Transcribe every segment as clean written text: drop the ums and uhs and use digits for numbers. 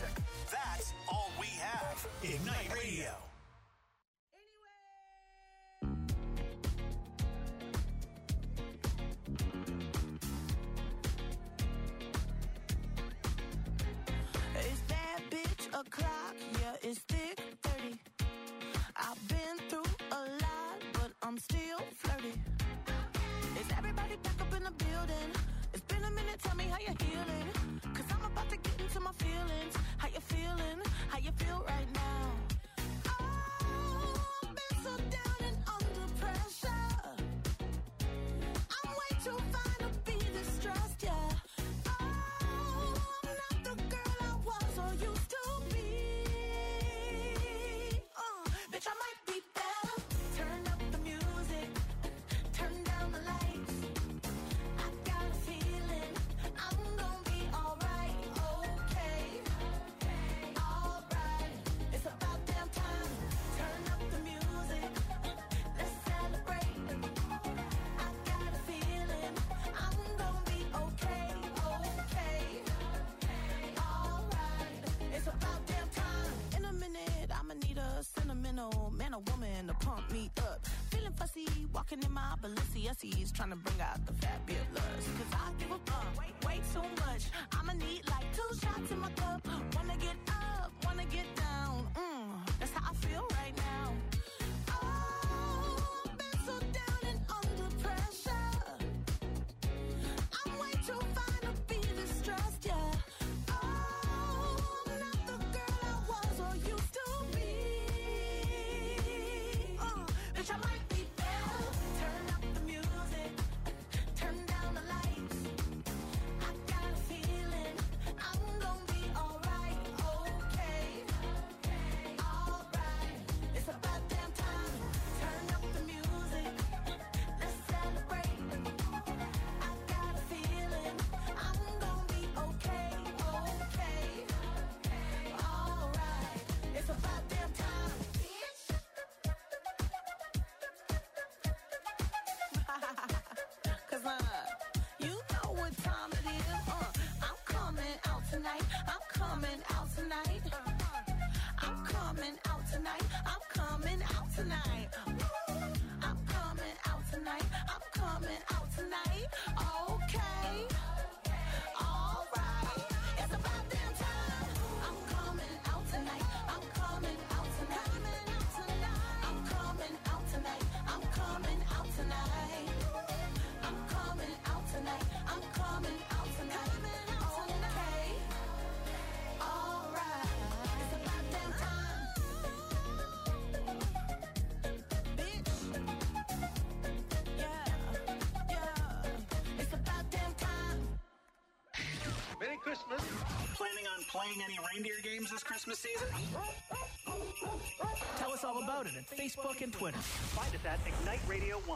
music. That's all we have. Ignite Radio. It's bad bitch o'clock, yeah, it's thick 30. I've been through a lot, but I'm still flirty. Is everybody back up in the building? It's been a minute, tell me how you're healing. Cause I'm about to get into my feelings. How you feeling? How you feel right now? Oh, I've been so down and under pressure. I'm way too fine to be distressed, yeah. Oh, I'm not the girl I was or used to be. Bitch, I might be better. Turn up the music, turn down the lights. I got a feeling I'm gonna be alright, okay, alright. It's about damn time. Turn up the music, let's celebrate. I got a feeling I'm gonna be okay, alright. It's about damn time. In a minute, I'ma need a sentimental man or woman to pump me up. Feeling fussy, walking in my Balenciennes, trying to bring out the fabulous. Cause I give a fuck way too much. I'ma need like 2 shots in my cup. Wanna get up, wanna get down. That's how I feel right now. Oh, I've been so down and under pressure. I'm way too fine to be distressed, yeah. Oh, I'm not the girl I was or used to be. Bitch, I might be better. Turn up the music, turn down the lights. I got a feeling I'm gonna be alright, okay, alright. It's about damn time. Turn up the music, let's celebrate. I got a feeling I'm gonna be okay, alright. It's about damn time. Cause you know what time it is. I'm coming out tonight. I'm coming out tonight. I'm coming out tonight. I'm coming out tonight. I'm coming out tonight. I'm coming out tonight. Okay. Alright. It's about damn time. I'm coming out tonight. I'm coming out tonight. I'm coming out tonight. I'm coming out tonight. I'm coming out tonight. I'm coming out tonight. Okay. Alright. It's about damn time. Bitch. Yeah. It's about damn time. Merry Christmas. Planning on playing any reindeer games this Christmas season? Tell us all about it at Facebook and Twitter. Find us at Ignite Radio 1.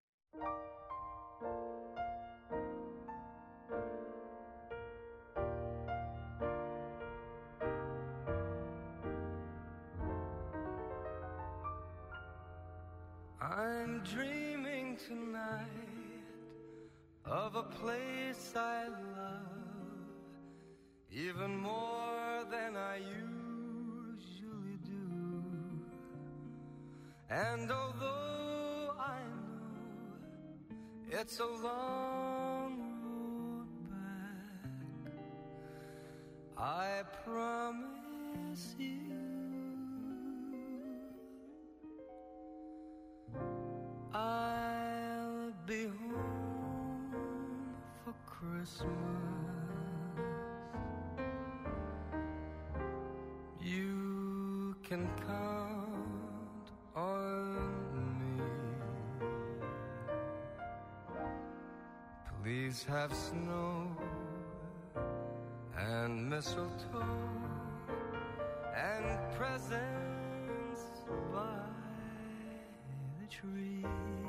I'm dreaming tonight of a place I love even more than I usually do. And although I know it's a long road back, I promise you I'll be home for Christmas. You can count on me. Please have snow and mistletoe and presents by the tree.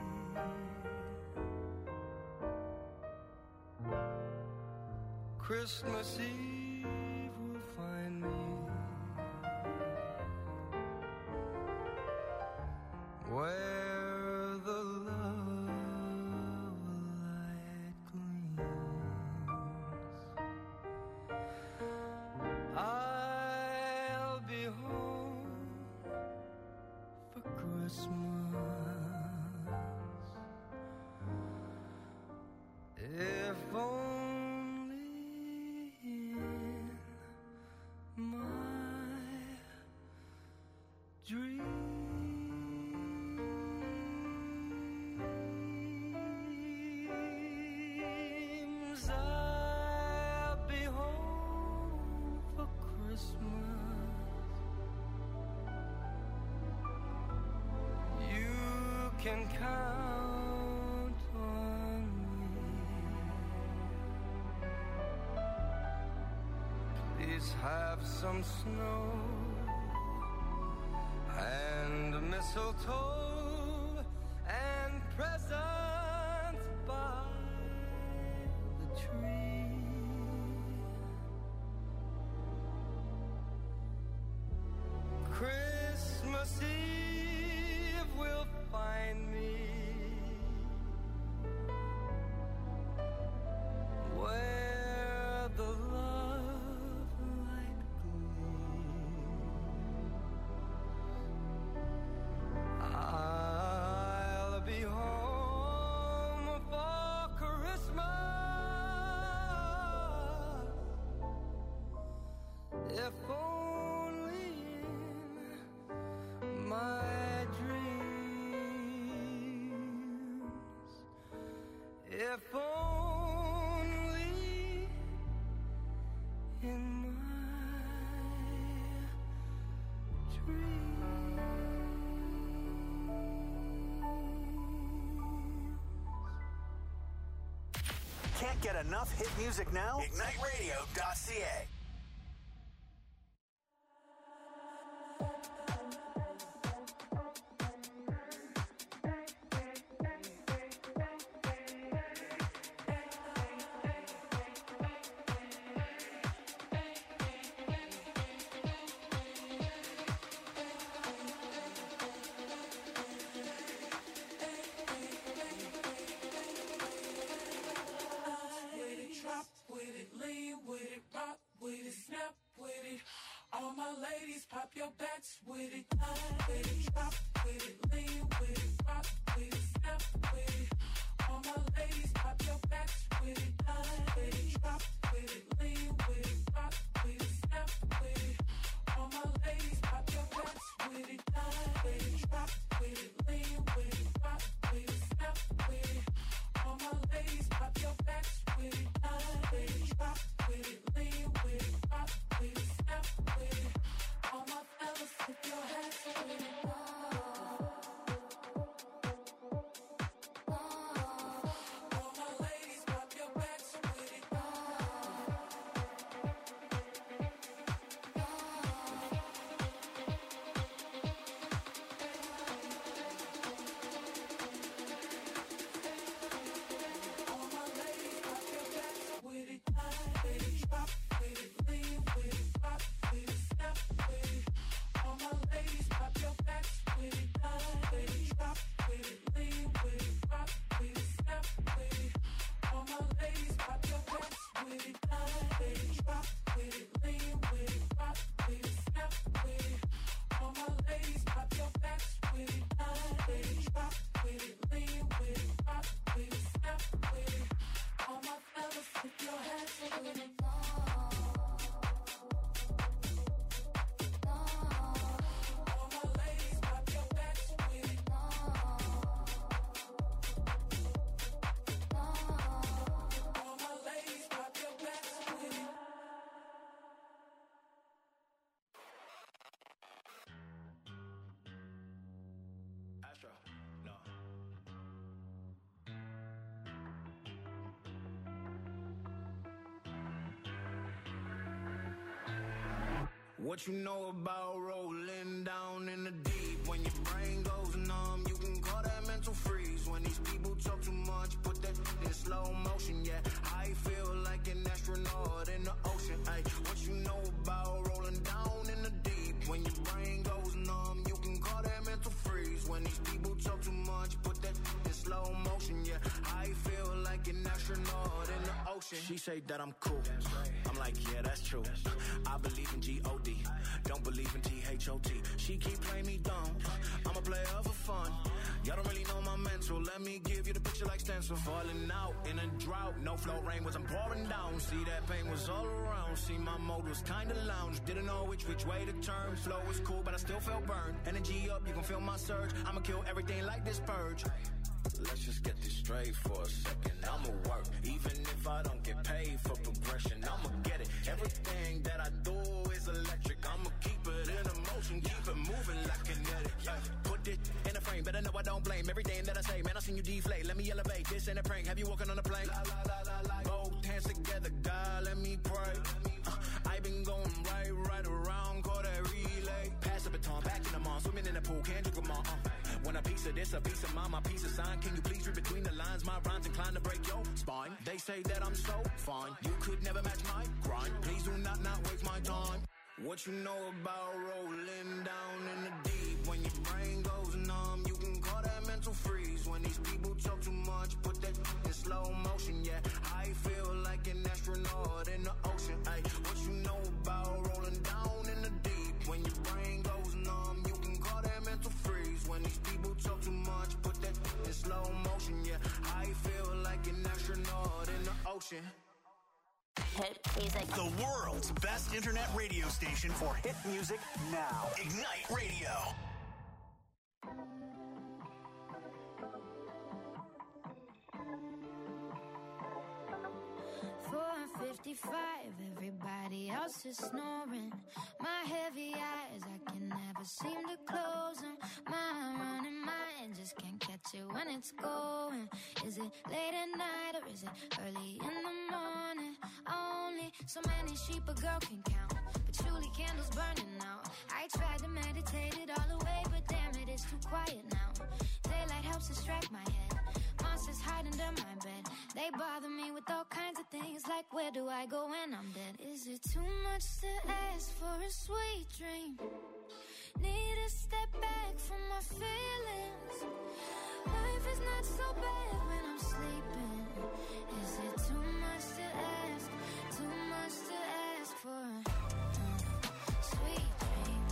Christmas Eve will find me where the love light gleams. I Christmas. You can count on me. Please have some snow and mistletoe and presents by the tree. Christmas Eve will find me where the love light gleams. I'll be home for Christmas, if only in my dreams, if only in my dreams. Can't get enough hit music now? IgniteRadio.ca. Drop with it, lean with it, rock with it, snap with it. All my ladies, pop your backs with it. With it, drop with it, lean with it, rock with it, snap with it. All my ladies, pop your backs with it. With it, drop with it, lean with it, rock with it, snap with it. All my ladies, pop your backs with it. With it, drop with it, lean with it, rock with it, snap with it. All my ladies, pop your backs with it. With it, drop with it, lean with it, rock with it, snap with it. All my fellas, put your hands with it. All my ladies, pop your backs with it. All my ladies, pop your backs with it. With it, drop with it, lean with it, rock with it, snap with it. All my ladies, pop your backs with it. With it, drop with it, lean with it, rock with it, snap with it. All my ladies, pop your backs with it. With it, drop with it, lean with it, rock with it, snap with it. All my ladies, pop your backs with it. With it, drop with it, lean with it, rock with it, snap with it. All my fellas, put your hands with it. All my ladies, pop your backs with it. All my ladies, pop your backs with it. Astro, no. What you know about rolling down in the deep? When your brain goes numb, you can call that mental freeze. When these people talk too much, put that in slow motion, yeah. I feel like an astronaut in the ocean, ay. What you know about rolling down in the deep? When your brain goes numb, you can call that mental freeze. When these people talk too much, put that in slow motion, yeah. I feel like an astronaut in the ocean. She say that I'm cool. I'm like, yeah, that's true. I believe in G-O-D, don't believe in T-H-O-T. She keep playing me dumb, I'm a player for fun. Y'all don't really know my mental, let me give you the picture like stencil. Falling out in a drought, no flow rain wasn't pouring down. See that pain was all around, see my mode was kinda lounge. Didn't know which way to turn, flow was cool but I still felt burned. Energy up, you can feel my surge, I'ma kill everything like this purge. let's just get this straight for a second. I'ma work, even if I don't get paid for progression. I'ma get it. Everything that I do is electric. I'ma keep it in motion, keep it moving like kinetic. Put it in a frame, better know I don't blame everything that I say. Man, I seen you deflate. Let me elevate. This ain't a prank. Have you walking on a plane? Both hands together, God, let me pray. I've been going right around, call that relay. Pass the baton, back in the mall, swimming in the pool, can't drink them all. Want a piece of this, a piece of mine, my piece of sign. Can you please read between the lines? My rhymes inclined to break your spine. They say that I'm so fine, you could never match my grind. Please do not waste my time. What you know about rolling down in the deep? When your brain goes numb, you can call that mental freeze. When these people talk too much, put that in slow motion. Yeah, I feel like an astronaut in the ocean. Ay, what you know about rolling down in the deep? When your brain goes numb, you can call that mental freeze. When these people talk too much, put that in slow motion. Yeah, I feel like an astronaut in the ocean. Hit music. The world's best internet radio station for hit music now. Ignite Radio. 4:55, everybody else is snoring. My heavy eyes, I can never seem to close them. My running mind just can't catch it when it's going. Is it late at night or is it early in the morning? Only so many sheep a girl can count, patchouli candles burning out. I tried to meditate it all away, but damn it, it's too quiet now. Daylight helps distract my head. Monsters hide under my bed. They bother me with all kinds of things, like where do I go when I'm dead? Is it too much to ask for a sweet dream? Need to step back from my feelings. Life is not so bad when I'm sleeping. Is it too much to ask? Too much to ask for a sweet dream?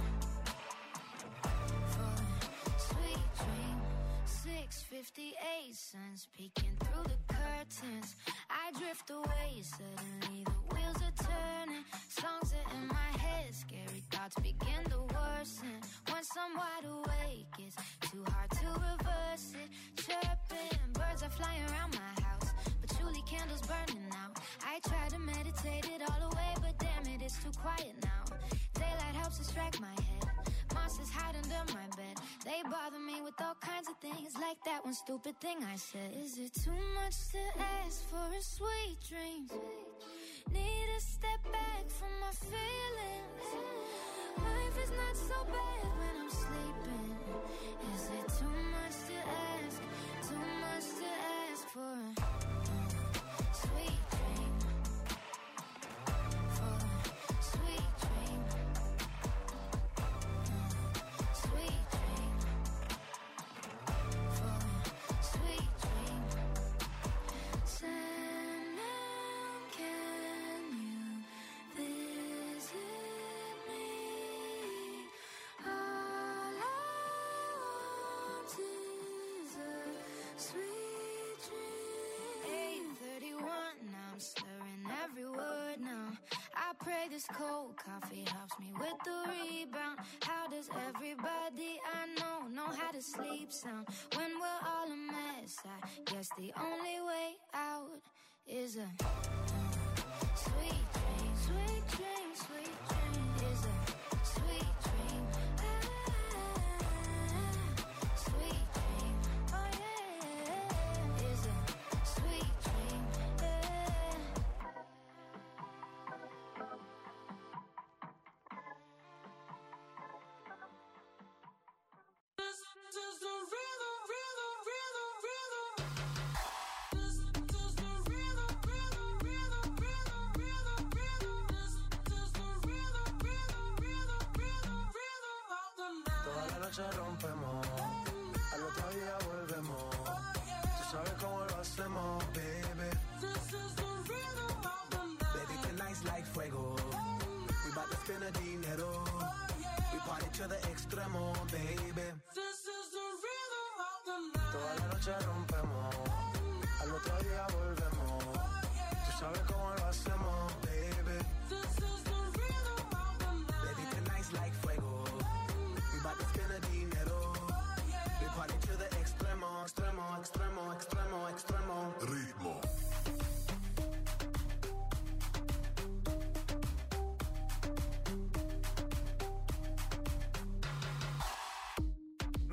For a sweet dream. 6:58, sun's peeking through the curtains. I drift away, suddenly the wheels are turning. Songs are in my head, scary thoughts begin to worsen. Once I'm wide awake, it's too hard to reverse it. Chirping, birds are flying around my house, patchouli candles burning out. I try to meditate it all away, but damn it, it's too quiet now. Daylight helps distract my head. Monsters hide under my bed. They bother me with all kinds of things, like that one stupid thing I said. Is it too much to ask for a sweet dream? Need to step back from my feelings. Life is not so bad when I'm sleeping. Is it too much to ask? Too much to ask for a sweet dream? For a sweet dream. Sweet dream. For a sweet dream. Sandman, can you visit me? All I want is a sweet dream. 8:31, now I'm slurring every word now. I pray this cold coffee helps me with the rebound. How does everybody I know how to sleep sound? When we're all a mess, I guess the only way out is a sweet dream. Sweet dream, sweet dream is a sweet dream. Sweet dream, oh yeah, is a sweet dream. This is the rhythm, rhythm, rhythm, rhythm. This is the rhythm, rhythm, rhythm, rhythm, rhythm, rhythm. This is the rhythm, rhythm, rhythm, rhythm, rhythm of the night. Toda la noche rompemos, al otro día volvemos. Tú sabes cómo lo hacemos, baby. This is the rhythm of the night. Baby, tonight's like fuego. We bout to spend the dinero. We party to the extremo, baby. This is the rhythm of the night. Toda la noche rompemos, al otro día volvemos. Tú sabes cómo lo hacemos, baby. This is the rhythm of the night. Baby, tonight's like fuego. We bout to spend the dinero. We party to the extremo, extremo, extremo.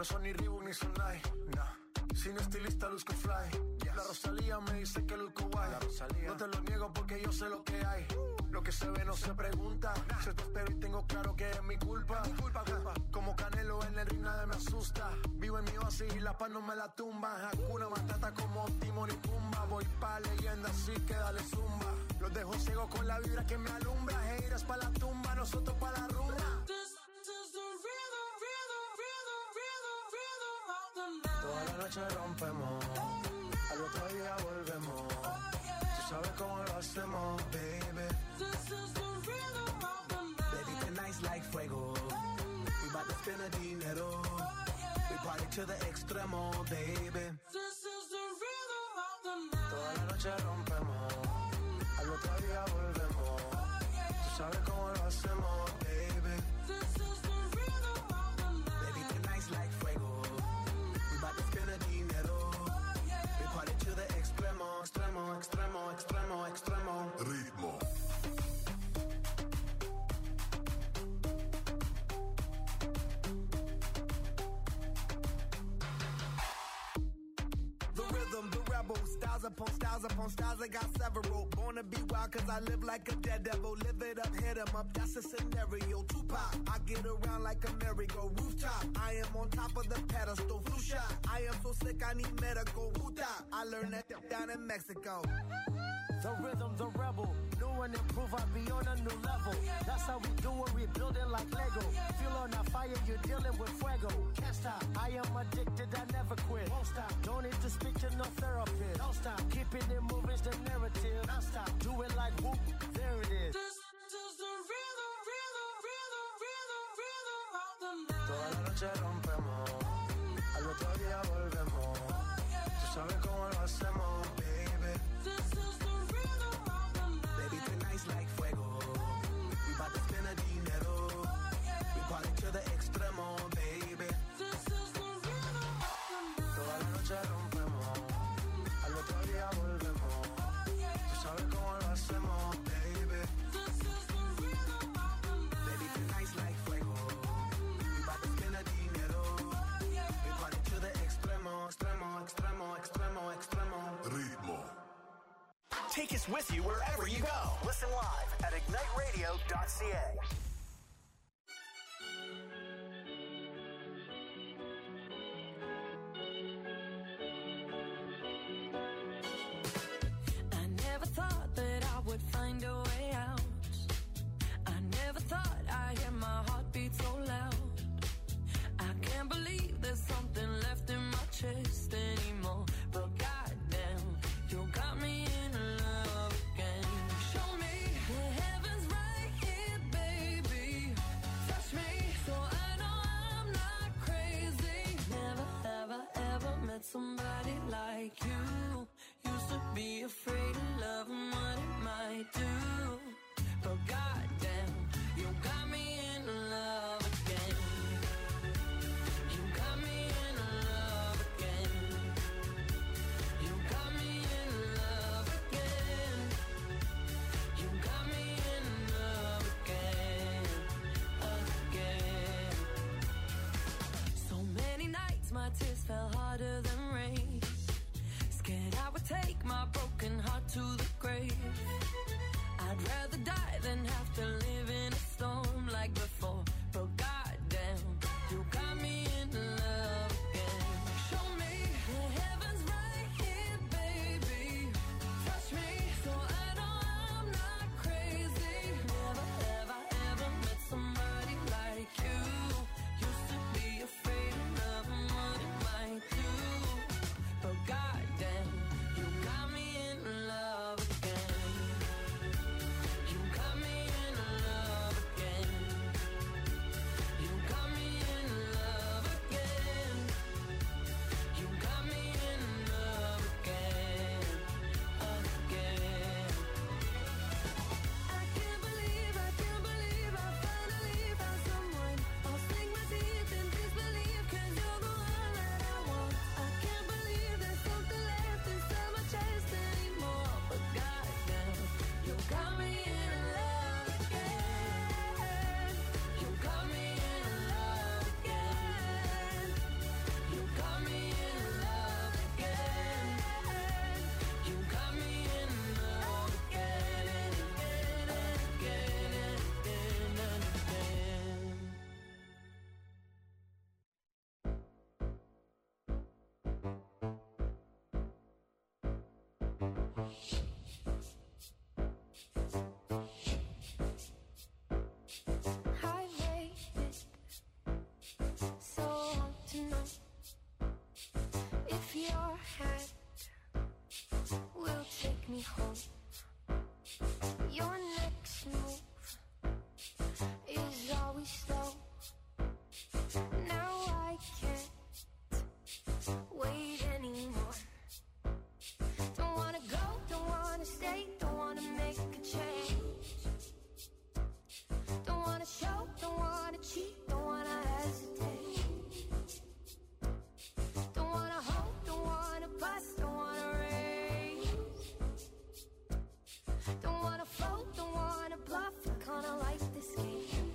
son ni Reebok ni Sonai, nah. Sin estilista luzco fly, yes. La Rosalía me dice que luzco guay. No te lo niego porque yo sé lo que hay. Lo que se ve no se pregunta. Se te espero y tengo claro que es mi culpa. Como Canelo en el ring nadie me asusta. Vivo en mi oasis y la paz no me la tumba. Hakuna Matata como Timón y Pumba. Voy pa' leyenda así que dale zumba. Los dejo ciego con la vibra que me alumbra. Heiras pa' la tumba, nosotros pa' la rumba. Toda la noche rompemos, al otro día volvemos. Tú sabes cómo lo hacemos, baby. Baby, tonight's like fuego. We bout to spend the dinero. We party to the extremo, baby. Toda la noche rompemos, al otro día volvemos. Tú sabes cómo lo hacemos, baby. Baby, tonight's like fuego. Dinero. We party to the extremo, extremo, extremo, extremo, extremo. Ritmo. The rhythm, the rebel, styles upon styles upon styles, I got several. Born to be wild cause I live like a daredevil. Live it up, hit 'em up, that's a scenario. Tupac, I get around like a merry-go rooftop. I am on top of the pedestal, flu shot. I am so sick, I need medical. Puta, I learned that down in Mexico. The rhythm, the rebel, new and improve, I'll be on a new level. That's how we do it, we build it like Lego. Feel on a fire, you're dealing with fuego. Can't stop, I am addicted, I never quit. Won't stop, don't need to speak to no therapist. Don't stop, keeping it moving's the narrative. Don't stop, do it like whoop, there it is. This is the rhythm, rhythm, rhythm, rhythm, rhythm of the night. Toda la noche rompemos, al otro día volvemos. Tú sabes cómo lo hacemos, baby. This is the rhythm of the night. Baby, tonight's like fuego. We bout to spend the dinero. We party to the extremo, baby. This is the rhythm of the night. Toda la noche rompemos, al otro día volvemos. Tú sabes cómo lo hacemos, baby. This is the rhythm of the night. Baby, tonight's like fuego. We bout to spend the dinero. We party to the extremo, extremo, extremo, extremo, extremo. Ritmo. Take us with you wherever you go. Listen live at igniteradio.ca. I never thought that I would find a way out. I never thought I'd hear my heartbeat so loud. I can't believe there's something left in my chest anymore. But goddamn, you got me in love again. Show me the heavens right here, baby. cheat, don't wanna hesitate. Don't wanna hope, don't wanna bust, don't wanna raise. Don't wanna fold, don't wanna bluff, I kinda like this game.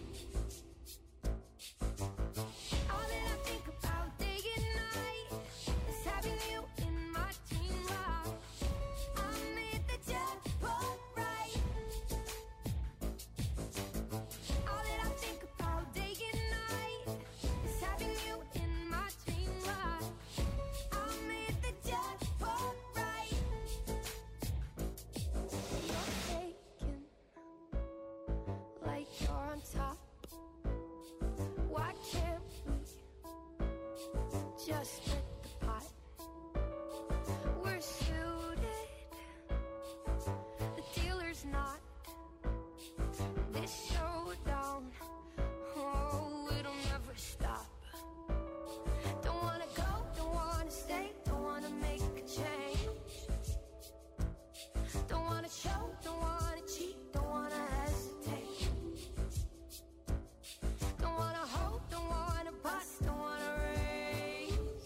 All that I think about day and night is having you in my dream life. I made the jackpot right. All that I think about day and night is having you in my dream life. I made the jackpot right. You're taken like you're on top. Why can't we just split the pot? We're suited, the dealer's not. This showdown, oh, it'll never stop. Don't wanna go, don't wanna stay, don't wanna make a change. Don't wanna show, don't wanna cheat, don't wanna hesitate. Don't wanna hope, don't wanna bust, don't wanna raise.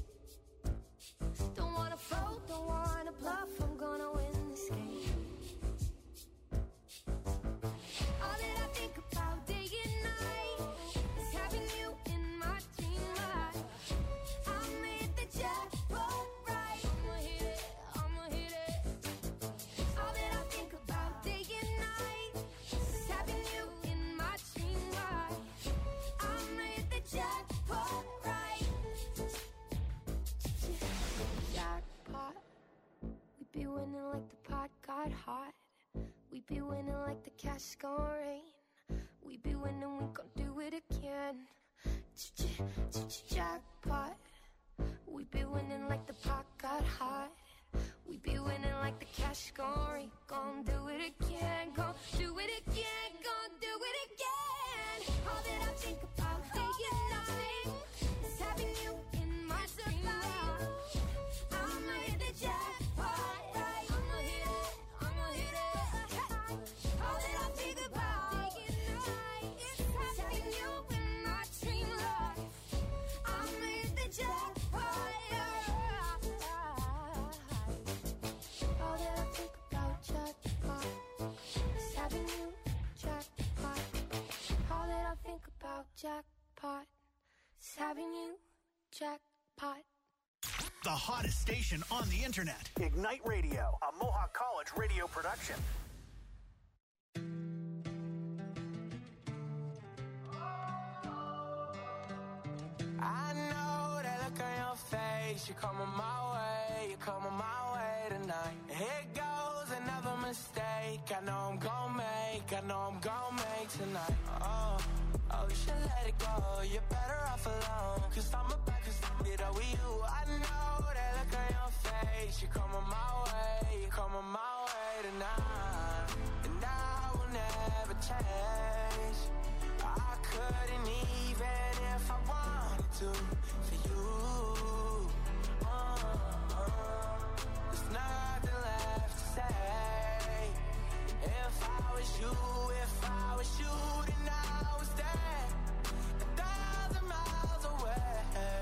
Don't wanna fold, don't wanna bluff, I'm gonna win this game. All that I think about day and night is having you in my dream life. I made the jackpot right. I'ma hit it, I'ma hit it. All that I think about day and night is having you in my dream life. I made the jackpot right. Jackpot. We be winning like the pot got hot. We be winning like the cash gon' rain. We be winning, we gon' do it again. Jackpot. We be winning like the pot got hot. We be winning like the cash gon' rain. Gon' do it again, gon' do it again, gon' do it again. All that I think about day and night is having you in my dream life. I made the jackpot right. I'ma hit it, I'ma hit it. All that I think about day and night is having you in my dream life. I made the jackpot right. All that I think about jackpot is having you jackpot. All that I think about jackpot is having you jackpot. The hottest station on the internet. Ignite Radio, a Mohawk College radio production. I know that look on your face. You're coming my way, you're coming my way tonight. Here goes another mistake. I know I'm gon' make, I know I'm gon' make tonight. Oh, you should let it go. You're better off alone. Cause I'm about to get up with you. I know that look on your face. You're coming my way, you're coming my way tonight. And I will never change. I couldn't even if I wanted to for you. There's nothing left to say. If I was you, then I was there 1,000 miles away.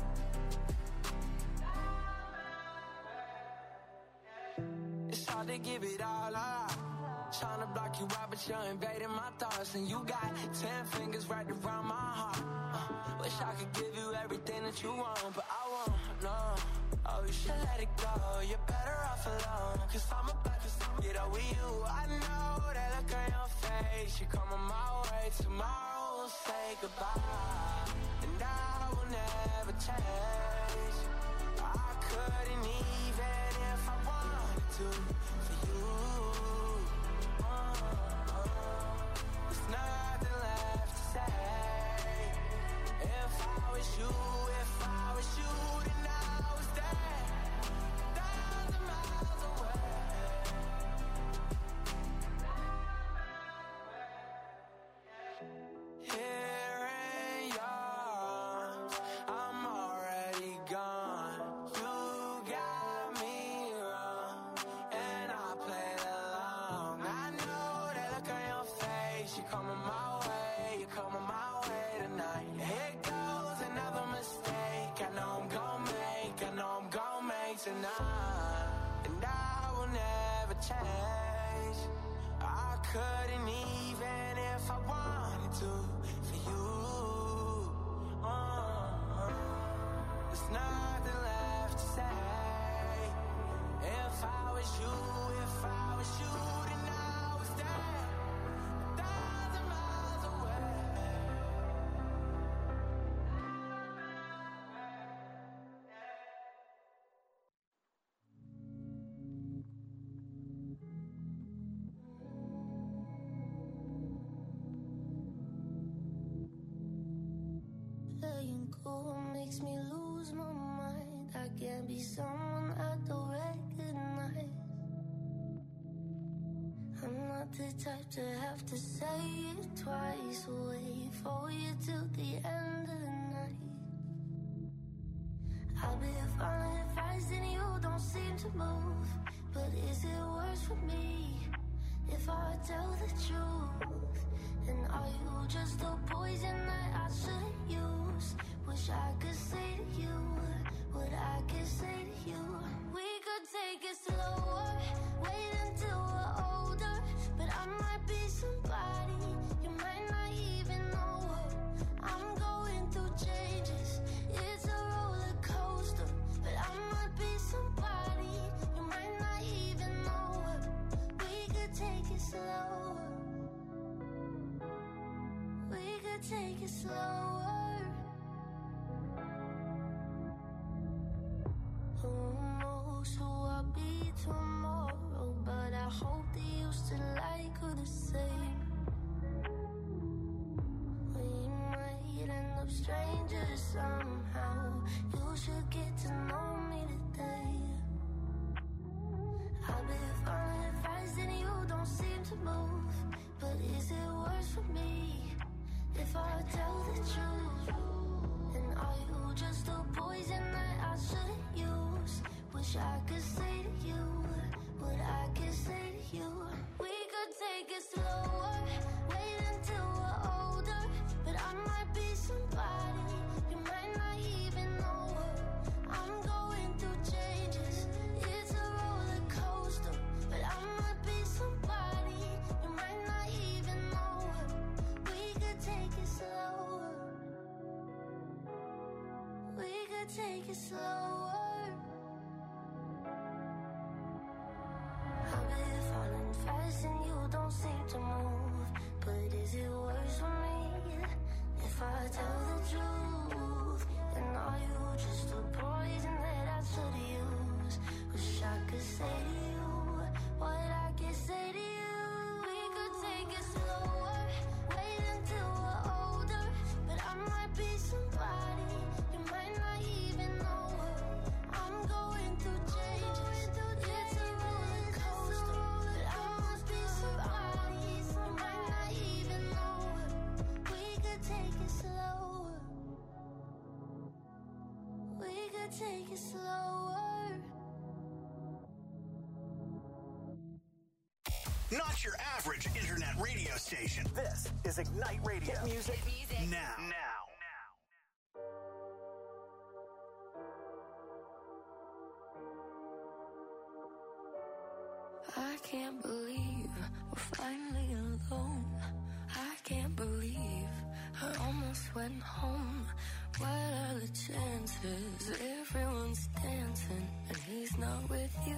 It's hard to give it all up. Tryna block you out, but you're invading my thoughts. And you got 10 fingers right around my heart. Wish I could give you everything that you want, but I won't, no. Oh, you should let it go, you're better off alone. Cause I'm about to get up with you. I know that look on your face. You're coming my way, tomorrow we'll say goodbye. And I will never change. I couldn't even if I wanted to for you. There's nothing left to say. If I was you, then I was there 1,000 miles away. Here in your arms, I'm already gone. You got me wrong, and I played along. I know that look on your face. You're coming my way, you're coming my way now, and I will never change. I couldn't even if I wanted to for you. There's nothing left to say. If I was you, then I would stay 1,000 miles away. Playing cool makes me lose my mind. I can't be someone I don't recognize. I'm not the type to have to say it twice. Wait for you till the end of the night. I'll be fine if I and you don't seem to move. But is it worse for me if I tell the truth? And are you just a poison that I shouldn't use? Wish I could say to you what I could say to you. We could take it slower, wait until we're older. But I might be somebody you might not even know her. I'm going through changes, it's a roller coaster. But I might be somebody you might not even know her. We could take it slower. We could take it slower. Who knows who I'll be tomorrow? But I hope that you still like her the same. We might end up strangers somehow. You should get to know me today. I'll be fine if I and you don't seem to move. But is it worse for me if I tell the truth? And are you just a poison that I shouldn't use? Wish I could say to you what I could say to you. We could take it slower, wait until we're older. But I might be somebody you might not even know her. I'm going through changes, it's a roller coaster. But I might be somebody you might not even know her. We could take it slower. We could take it slower. I've been falling fast and you don't seem to move. But is it worse for me if I tell the truth? And are you just a poison that I should use? Wish I could say to you what I could say to you. We could take it slower, wait until we're older. But I might be somebody you might not even know her. I'm going through changes, it's a roller coaster. But I must be somebody you might not even know her. We could take it slower. We could take it slower. Not your average internet radio station. This is Ignite Radio. Hit music now. I can't believe we're finally alone. I can't believe I almost went home. What are the chances? Everyone's dancing and he's not with you.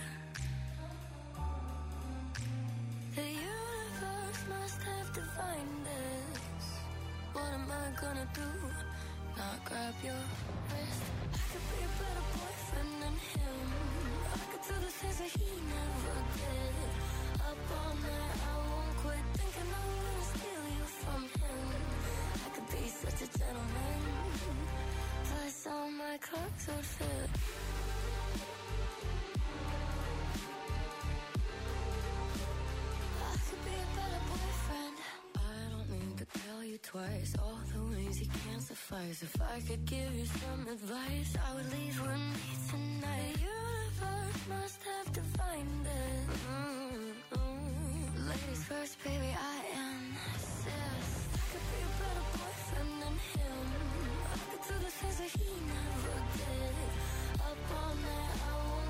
The universe must have divined this. What am I gonna do? Not grab your wrist. I could be a better boyfriend than him. I could do the things that he never did. Up all night, I won't quit thinking I'm gonna steal you from him. I could be such a gentleman. Plus all my clothes would fit. I could be a better boyfriend. I don't need to tell you twice all the ways you can't suffice. If I could give you some advice, I would leave with me tonight. The universe must have divined it. Ladies first, baby, I insist. I could be a better boyfriend than him. I could do the things that he never did. Up all night, I won't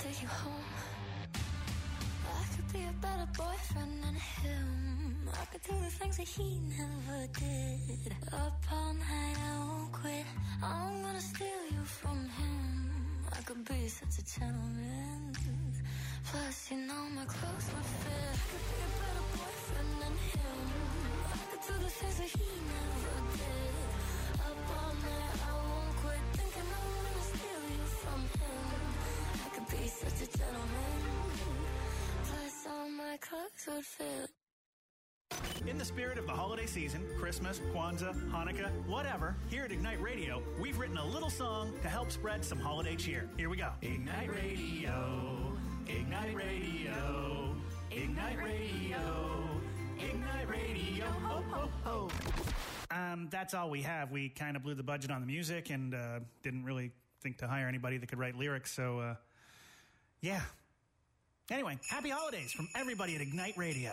take you home. I could be a better boyfriend than him. I could do the things that he never did. Up all night, I won't quit. I'm gonna steal you from him. I could be such a gentleman. Plus, you know my clothes would fit. I could be a better boyfriend than him. I could do the things that he never did. Up all night, I won't quit. Thinking I'm gonna steal you from him. I could be such a gentleman. Plus, all my clothes would fit. In the spirit of the holiday season, Christmas, Kwanzaa, Hanukkah, whatever, here at Ignite Radio, we've written a little song to help spread some holiday cheer. Here we go. Ignite Radio, Ignite Radio, Ignite Radio, Ignite Radio, ho, ho, ho. That's all we have. We kind of blew the budget on the music and didn't really think to hire anybody that could write lyrics, so, yeah. Anyway, happy holidays from everybody at Ignite Radio.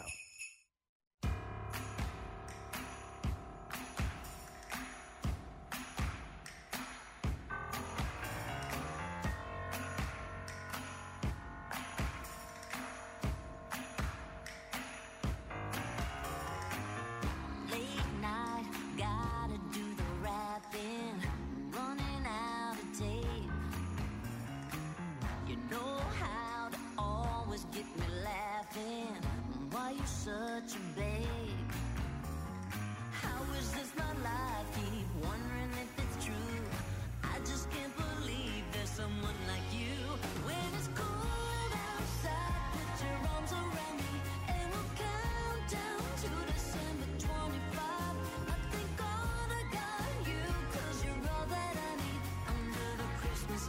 Such a babe. How is this my life? Keep wondering if it's true. I just can't believe there's someone like you. When it's cold outside, put your arms around me and we'll count down to December 25. I thank God I got you, 'cause you're all that I need under the Christmas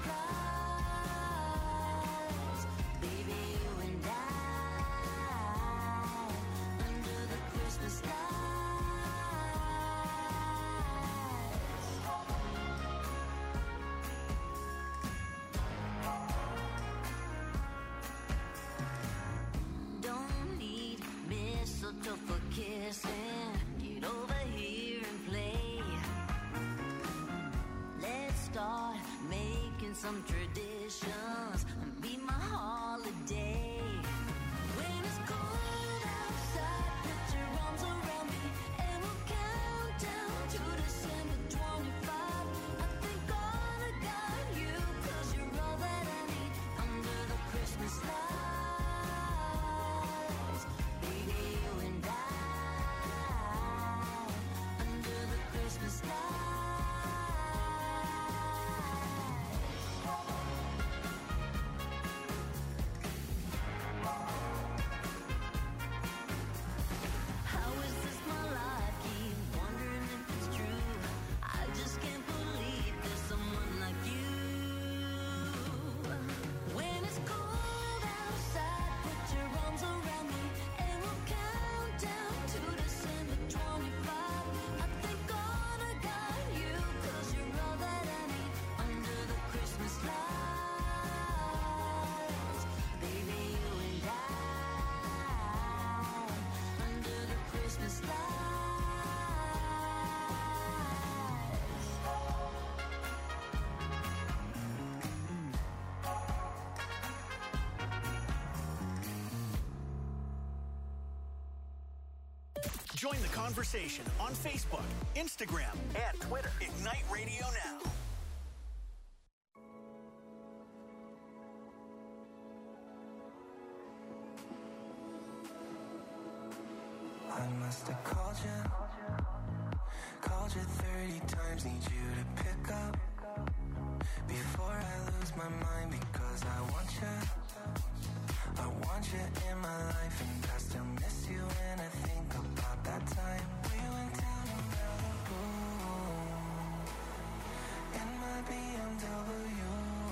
lights. Baby, you and I. Christmas lights. Don't need mistletoe for kissing. Get over here and play. Let's start making some traditions and be my holiday. When it's cold outside, put your arms around me and we'll count down to December 25. I thank God I got you, 'cause you're all that I need under the Christmas lights. Baby, you and I under the Christmas lights. How is this my life? Keep wondering if it's true. I just can't believe there's someone like you. When it's cold outside, put your arms around me and we'll count down to December 25. I thank God I got you, 'cause you're all that I need under the Christmas lights. Baby, you and I under the Christmas lights. Join the conversation on Facebook, Instagram, and Twitter. Ignite Radio now. I must have called you 30 times, need you to pick up before I lose my mind, because I want you in my life, and I still miss you when I think about that time we went down in Malibu in my BMW.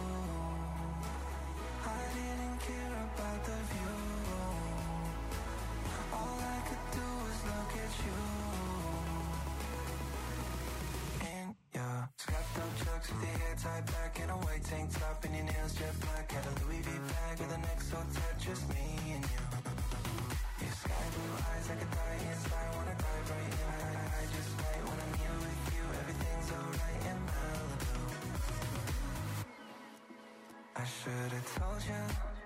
I didn't care about the view. All I could do was look at you. In your strapped up chucks with your hair tied back in a white tank top and your nails jet black. Had a Louis V bag with a neck so tight, just me and you. Your sky blue eyes like a die inside, wanna dive right in. I just might when I'm here with you. Everything's alright in Malibu. I I should have told you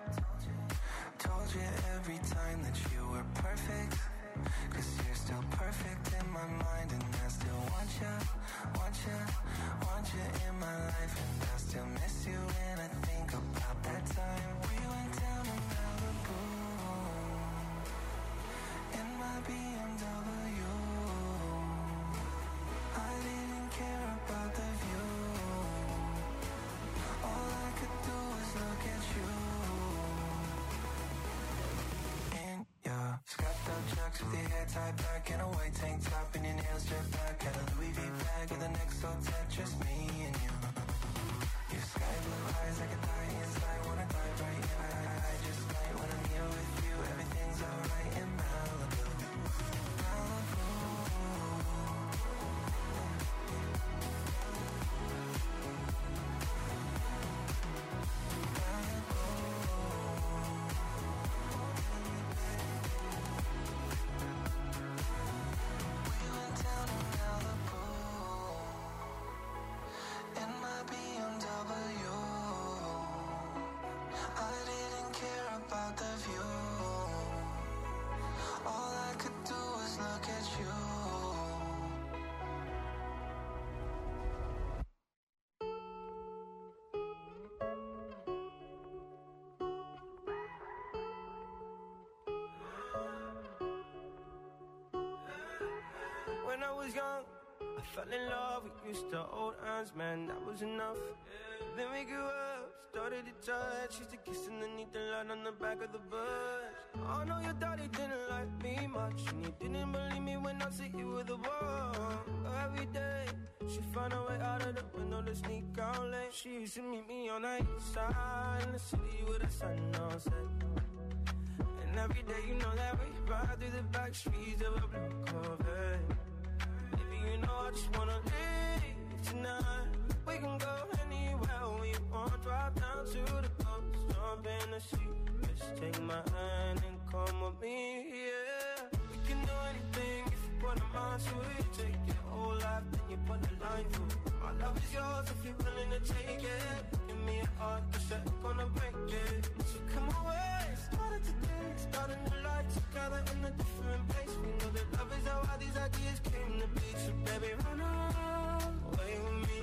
every time that you were perfect. 'Cause you're still perfect in my mind, and I still want you in my life. And I still miss you when I think about that time we went down to Malibu in my BMW. I didn't care about the view. All I could do was look at you. In your scuffed up chucks with your hair tied back and a white tank top and your nails stripped back. Had a Louis V bag with the neck so tight, just me and you. Your sky blue eyes, I could die inside, wanna die right now. I just might when I'm here with you, everything's alright in Malibu. When I was young, I fell in love. We used to hold hands, man, that was enough. Then we grew up, started to touch. Used to kiss underneath the light on the back of the bus. I know your daddy didn't like me much, and he didn't believe me when I said you were the one. Every day, she found a way out of the window to sneak out late. She used to meet me on the east side in the city with the sun on set. And every day, you know that we ride through the back streets of a blue Corvette. You know I just wanna leave tonight. We can go anywhere we want. Drive down to the coast, jump in the sea. Just take my hand and come with me, yeah. We can do anything if you put a mind to it. Take your whole life, then you put a line through it. My love is yours if you're willing to take it. Give me a heart, 'cause I'm gonna break it. So come away, started today, starting the life together in a different place. We know that love is how all these ideas came to be. So baby, run away with me.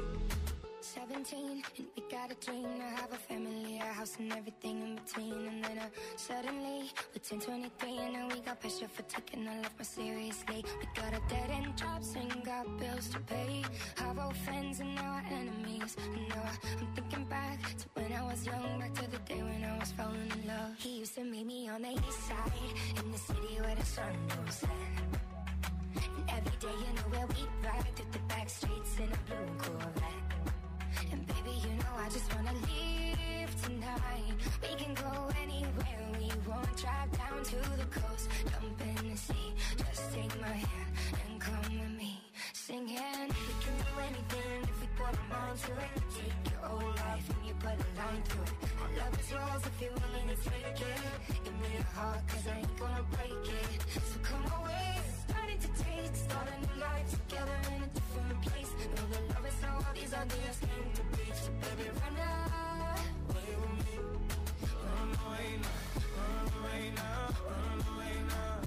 17, and we got a dream to have a family, a house and everything in between. And then suddenly, we're 10, 23, and now we got pressure for taking our life more seriously. We got a dead-end jobs and got bills to pay. Our old friends and now our enemies. And now I'm thinking back to when I was young, back to the day when I was falling in love. He used to meet me on the east side, in the city where the sun don't set. And every day, you know where we ride through the back streets in a blue Corvette. And baby, you know I just wanna leave tonight. We can go anywhere we want. Drive down to the coast, jump in the sea. Just take my hand and come with me, singing. We can do anything if we put our mind to it. Take your whole life and you put a line through it. My love is yours if you're willing to take it. Give me a heart, 'cause I ain't gonna break it. So come away, starting to taste, start a new life together in a different place. Know that love is how all these ideas came to be. So baby, run away with me. Run away now, run away now, run away now.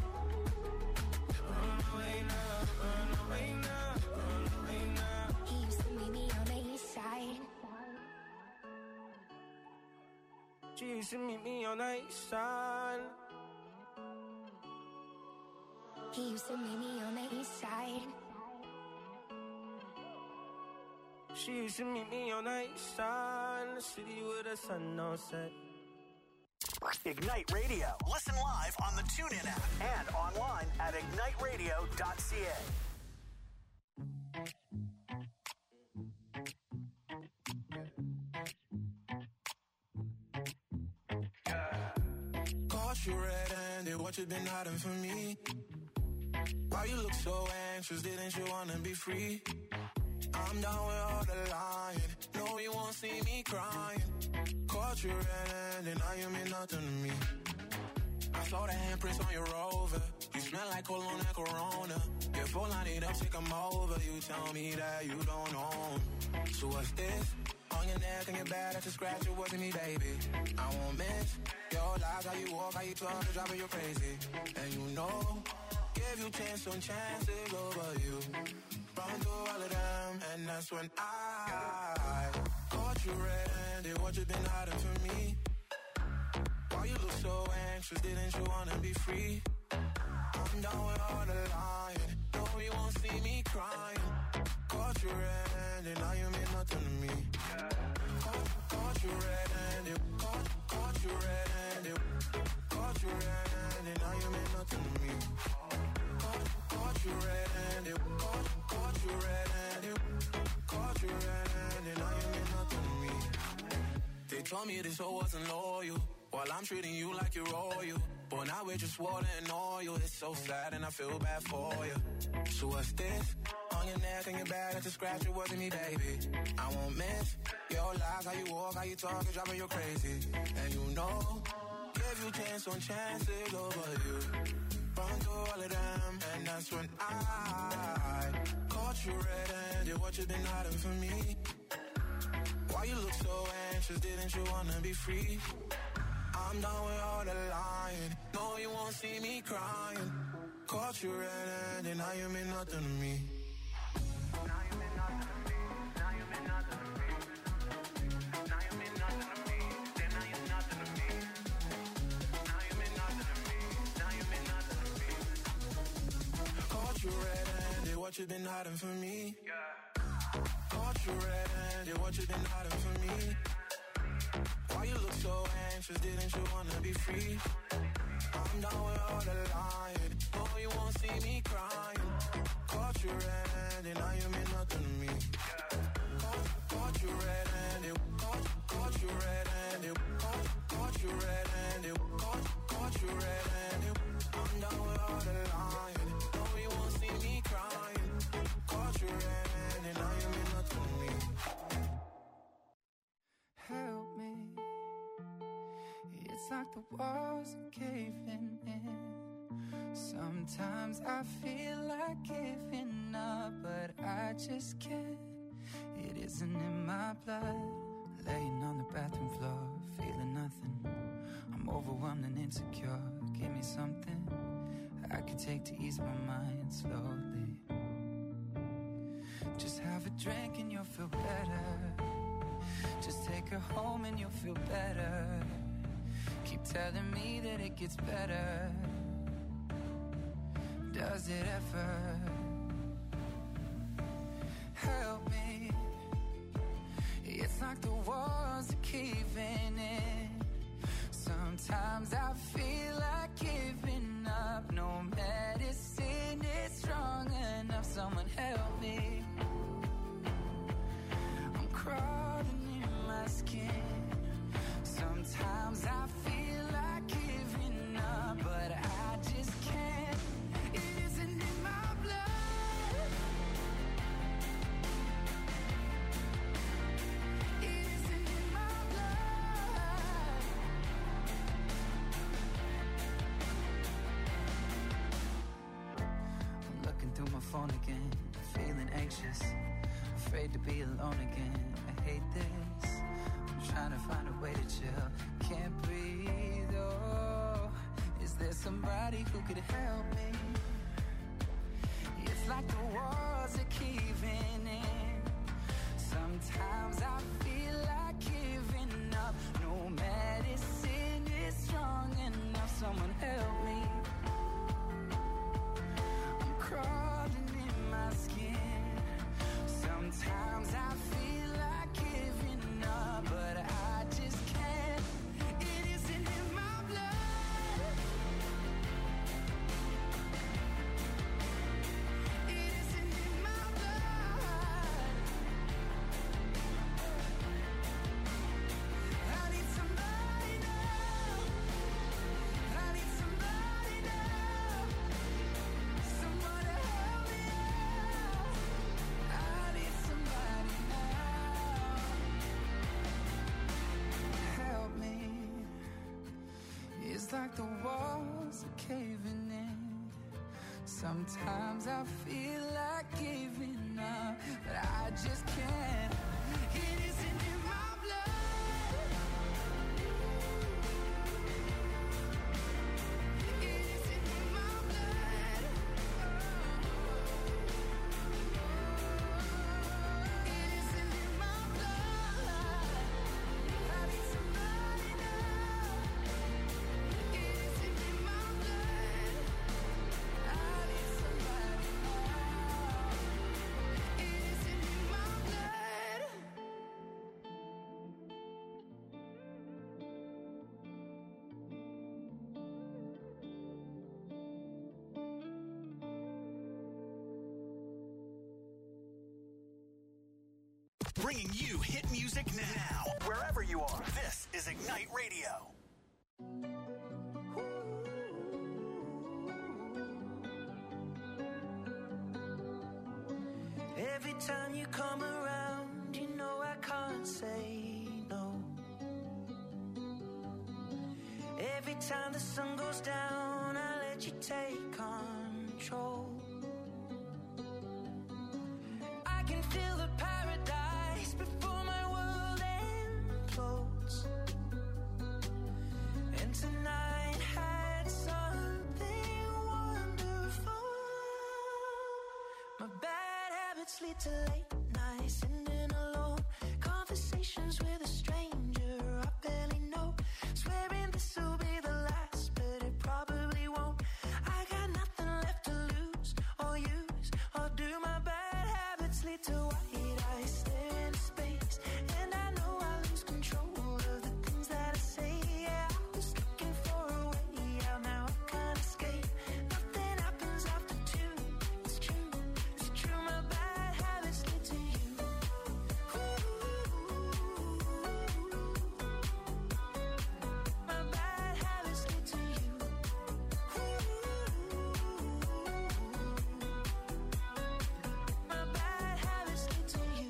Run away now, run away now, run away now. He used to meet me on the east side. She used to meet me on the east side. He used to meet me on the east side. She used to meet me on the east side in the city with the sun on set. Ignite Radio. Listen live on the TuneIn app and online at igniteradio.ca. Caught you red-handed, what you been hiding from me? Why you look so anxious, didn't you wanna be free? I'm down with all the lying, no you won't see me crying. Caught you red-handed, now you mean nothing to me. I saw the handprints on your Rover, you smell like cologne and Corona. If all I need up, take 'em over, you tell me that you don't own. So what's this? On your neck and your back, that's a scratch, it wasn't me, baby. I won't miss your lies, how you walk, how you talk, it's driving you crazy. And you know, give you chance on chances over you. Run through all of them, and that's when I caught you red-handed. What you been hiding from me? Why you look so anxious? Didn't you wanna be free? I'm done with all the lying. No, you won't see me crying. Caught you red-handed, now you mean nothing to me. Caught you red-handed, caught you red-handed, caught you red-handed, now you mean nothing to me. Caught you red-handed, caught you red-handed, caught you red-handed, now you mean nothing to me. They told me this whole wasn't loyal, while I'm treating you like you're royal. But now we're just water and oil. It's so sad and I feel bad for you. So what's this? On your neck and your back, that's a scratch, it wasn't me, baby. I won't miss your lies, how you walk, how you talk, it's driving you crazy. And you know, give you chance on chances over you. Run through all of them, and that's when I caught you red-handed. What you been hiding from me? Why you look so anxious? Didn't you wanna be free? I'm done with all the lying. No, you won't see me crying. Caught you red-handed, now you mean nothing to me. Now you mean nothing to me. Now you mean nothing to me. Now you mean nothing to me. Then now you're nothing to me. Now you mean nothing to me. Now you mean nothing to me. Caught you red-handed, what you been hiding from me? Caught you red-handed, what you been hiding from me? Why you look so anxious? Didn't you wanna be free? I'm done with all the lying. No, you won't see me crying. Caught you red-handed, now you mean nothing to me. Caught you red-handed, caught you red-handed, caught you red-handed, caught you red-handed. I'm done with all the lying. No, you won't see me crying. Caught you red-handed, now you mean nothing to me. Help me. It's like the walls are caving in. Sometimes I feel like giving up, but I just can't. It isn't in my blood. Laying on the bathroom floor, feeling nothing. I'm overwhelmed and insecure. Give me something I could take to ease my mind slowly. Just have a drink and you'll feel better. Just take her home and you'll feel better. Keep telling me that it gets better. Does it ever? Help me. It's like the walls are caving in. Sometimes I feel like giving up. No medicine is strong enough. Someone help me. I'm crawling in my skin. Sometimes I feel like giving up, but I just can't. It isn't in my blood. It isn't in my blood. I'm looking through my phone again, feeling anxious, afraid to be alone again. I hate this. Trying to find a way to chill. Can't breathe, oh. Is there somebody who could help me? It's like the walls are caving in. Sometimes I feel like giving up. No medicine is strong enough. Someone help me. I'm crawling in my skin. Sometimes I feel like giving up, but I just can't. It isn't in my blood. It isn't in my blood. I need somebody now. I need somebody now. Someone to help me out. I need somebody now. Help me. It's like the walls are caving in. Sometimes I feel like giving up, but I just can't. It isn't in my music now. Wherever you are, this is Ignite Radio. Every time you come around, you know I can't say no. Every time the sun goes down, I let you take control. I can feel the paradise before my world implodes. And tonight had something wonderful. My bad habits lead to late nights, ending alone. Conversations with a stranger I barely know. Swearing this will be the last, but it probably won't. I got nothing left to lose or use or do. My bad habits lead to white eyes staring into space, and I know I lose control of the things that I say. Yeah, I was looking for a way out, now I can't escape. Nothing happens after two. It's true, it's true. My bad habits lead to you. My bad habits lead to you. My bad habits lead to you.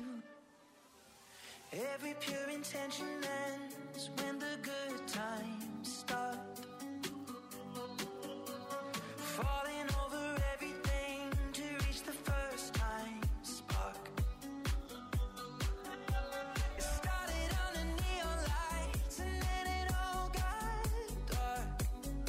Every pure intention ends when the good times start. Falling over everything to reach the first time spark. It started under neon lights and then it all got dark.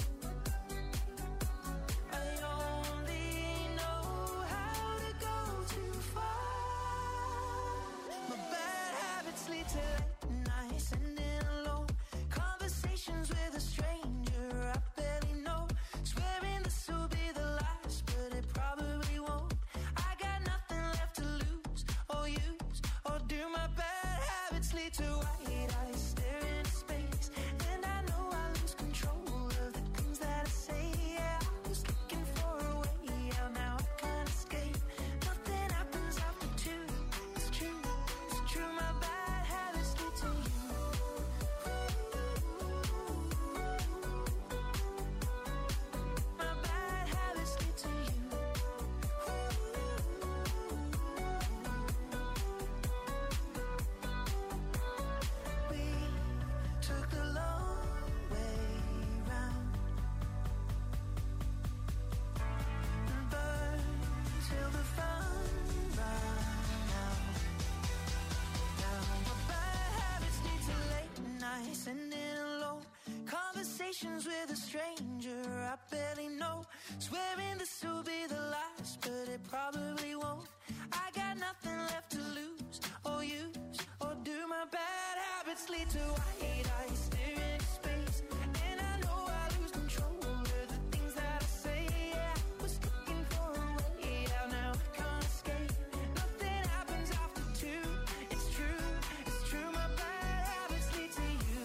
I only know how to go too far. My bad habits lead to late nights, ending alone. Conversations with a stranger I barely know. Swearing this will be the last, but it probably won't. I got nothing left to lose or use or do. My bad habits lead to white eyes staring into space, and I know I lose control of the things that I say. Yeah, I was looking for a way out, now I can't escape. Nothing happens after two. It's true, it's true. My bad habits lead to you. My bad habits lead to you. We took the long way round and burned till the fun ran out. Now my bad habits lead to late nights, ending alone. Conversations with a stranger I barely know. Swearing this will be the last, but it probably won't. I got nothing left to lose or use or do. My bad habits lead to white eyes staring into space, and I know I lose control of the things that I say. Yeah, I was looking for a way out, now I can't escape. Nothing happens after two. It's true, it's true. My bad habits lead to you.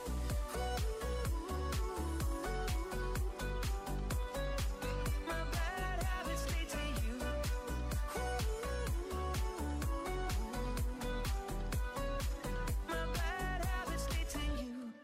My bad habits lead to you. My bad habits lead to you.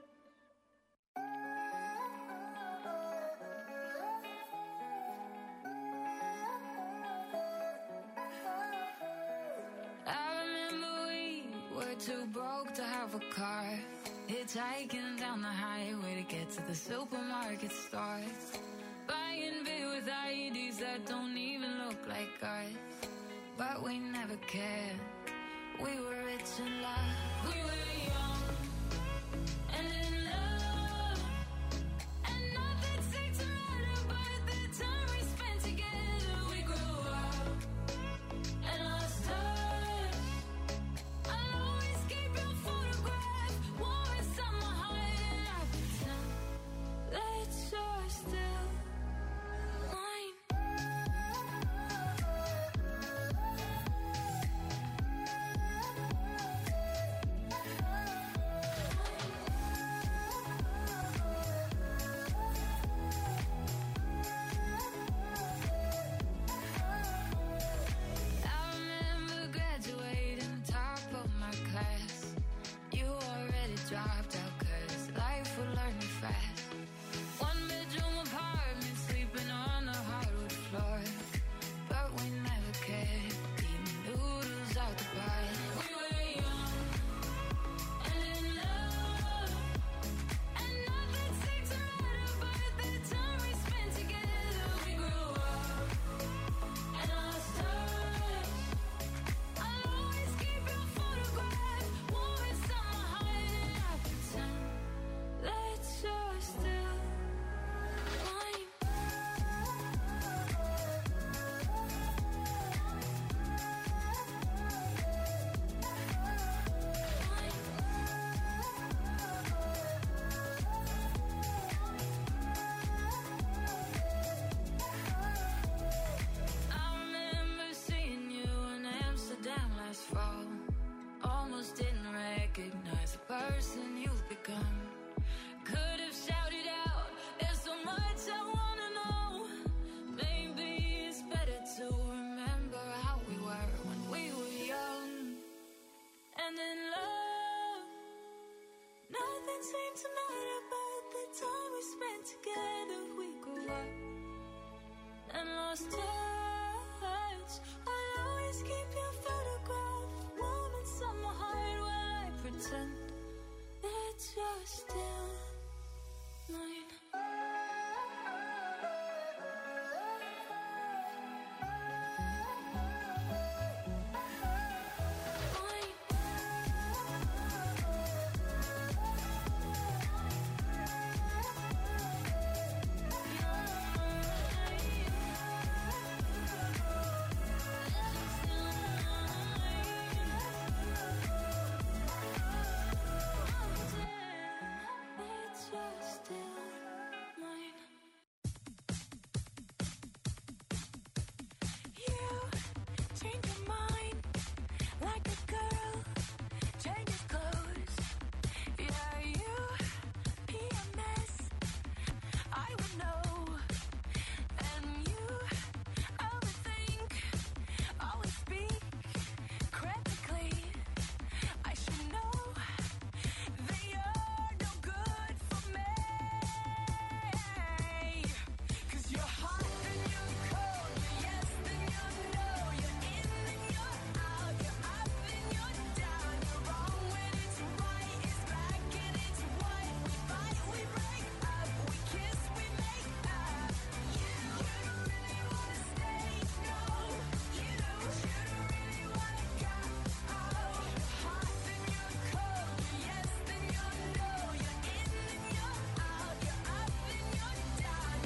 I remember we were too broke to have a car. Hitchhiking down the highway to get to the supermarket store. Buying beer with IEDs that don't even look like ours. But we never cared. We were rich in love. We were young and in love. And nothing seemed to matter but the time we spent together. We grew up and lost touch. I'll always keep your photograph warm inside my heart, and I pretend that you're still mine. dropped out, cause life would learn me fast. One bedroom apartment, sleeping on the hardwood floor. But we never cared, eating noodles out the pot. We were young and in love, and nothing seemed to matter but the time we spent together. We grew up and lost touch. I'll always keep your photograph warm inside my heart, and I pretend that you're still mine. I remember seeing you in Amsterdam last fall. Almost didn't recognize the person you've become. Could have shouted out, there's so much I wanna know. Maybe it's better to remember how we were when we were young and in love. Nothing seemed to matter but the time we spent together. We grew up and lost touch. I'll always keep your photograph warm inside my heart while I pretend that you're still mine. Change your mind like a girl changes clothes. Yeah, you PMS, I would know. And you overthink, always speak critically. I should know that you're no good for me. 'Cause you're hot and you're cold, you're yes and you're no, you're in and you're out, you're up and you're down, you're wrong when it's right, it's black and it's white. We fight, we break up, we kiss, we make up. You don't really wanna stay, no. You don't really wanna go. You're hot and you're cold, you're yes and you're no, you're in and you're out, you're up and you're down.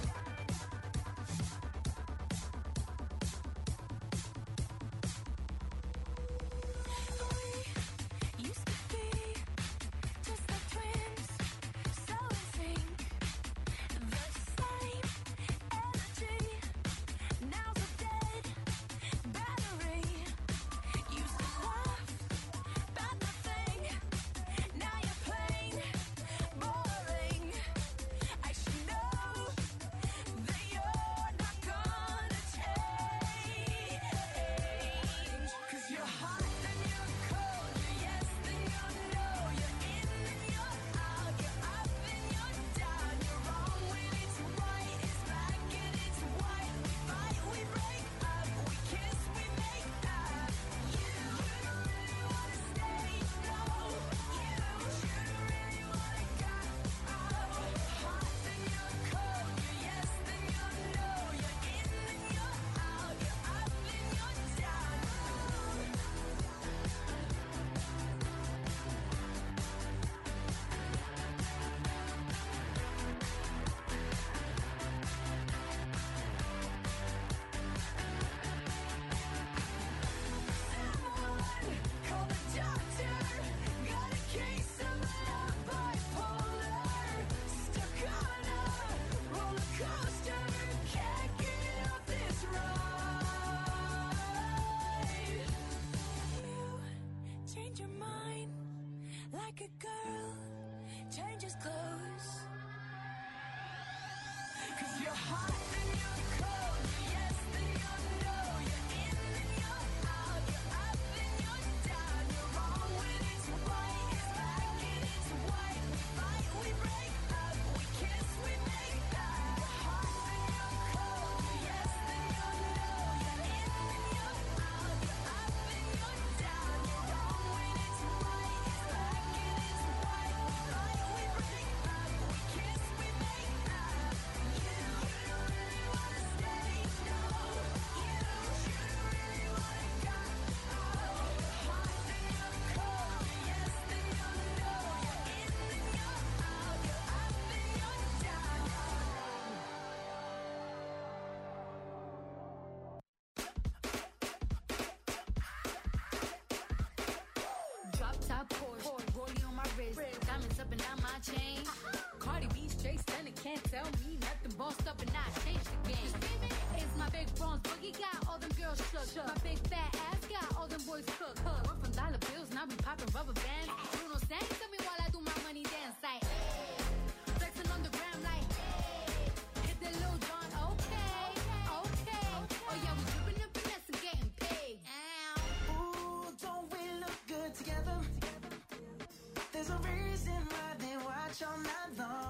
We used to be just like twins, so in sync. The same energy, now's a dead battery. Used to laugh about nothing, now you're plain boring. I should know that you're not gonna change. 'Cause you're hot and you're cold, you're yes and you're no, you're in and you're out, you're up and you're down, you're wrong when it's right, it's black and it's white. We fight, we break up, we kiss, we make up. You don't really wanna stay, no. You don't really wanna go. Hot and you're cold, you're yes and you're no, you're in and you're out, you're up and you're down. Call the doctor, got a case of love bipolar. Stuck on a roller coaster, can't get off this ride. You change your mind like a girl changes clothes. 'Cause you're hot and you're cold, you're yes and you're no, you're in and you're out, you're up and you're down, you're wrong when it's right, it's black and it's can't tell me nothing. Bossed up and I changed the game. It's my big bronze boogie got all them girls shook. My big fat ass got all them boys cook. We're from dollar bills, now we popping rubber bands. Bruno sang to me while I do my money dance. Like, flexing on the gram like, hit the Lil Jon, okay. Oh yeah, we dripping and finesse and getting paid. Ooh, don't we look good together? There's a reason why they watch all night long.